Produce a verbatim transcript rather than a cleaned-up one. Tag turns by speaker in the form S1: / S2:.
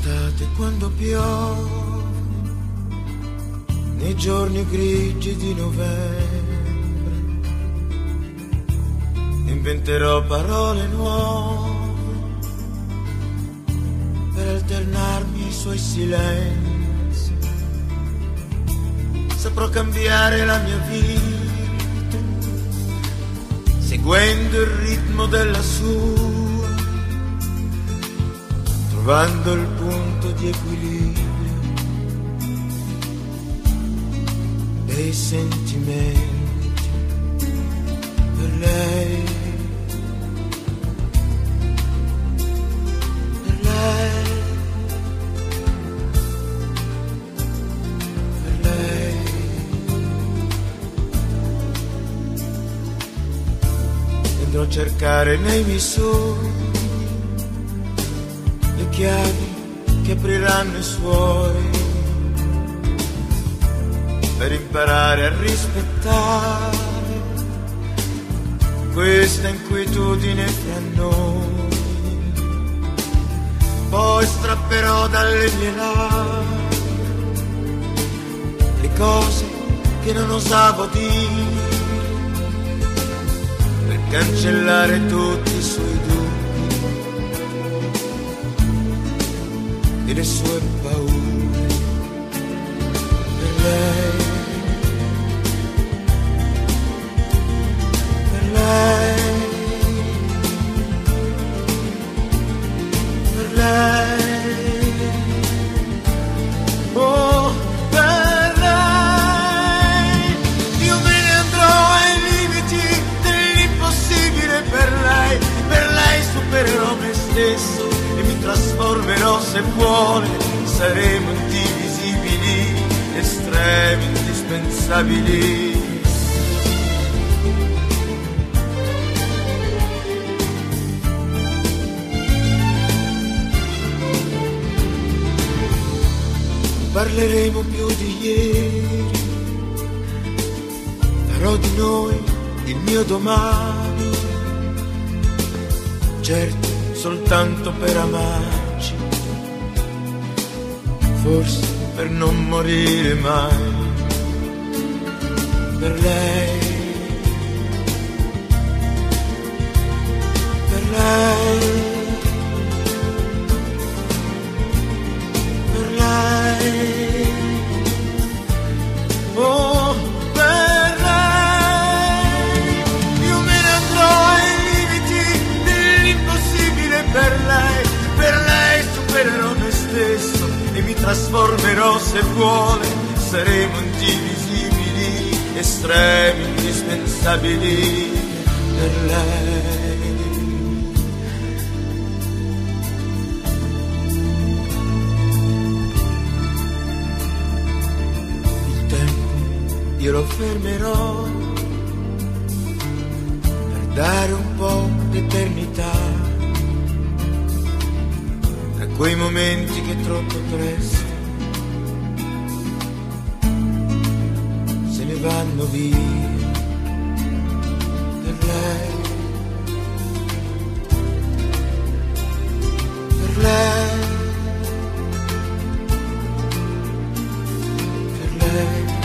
S1: D'estate quando piove, nei giorni grigi di novembre, inventerò parole nuove per alternarmi ai suoi silenzi. Saprò cambiare la mia vita seguendo il ritmo della sua, trovando il punto di equilibrio dei sentimenti per lei, per lei, per lei. Andrò a cercare nei miei sogni le chiavi che apriranno i suoi, per imparare a rispettare questa inquietudine fra noi. Poi strapperò dalle mie labbra le cose che non osavo dire, per cancellare tutti i suoi dubbi e le sue paure per lei, per lei, per lei, oh, per lei. Io me ne andrò ai limiti dell'impossibile per lei, per lei supererò me stesso e mi trasformerò se vuole, saremo indivisibili, estremi, indispensabili. Parleremo più di ieri, farò di noi il mio domani, certo soltanto per amarci, forse per non morire mai, per lei, per lei, per lei, oh, per lei. Io me ne andrò ai limiti dell'impossibile per lei, per lei supererò me stesso e mi trasformerò se vuole, saremo indivisibili, estremi, indispensabili per lei. Il tempo io lo fermerò per dare un po' d'eternità a quei momenti che troppo presto se ne vanno via, per lei, per lei, per lei.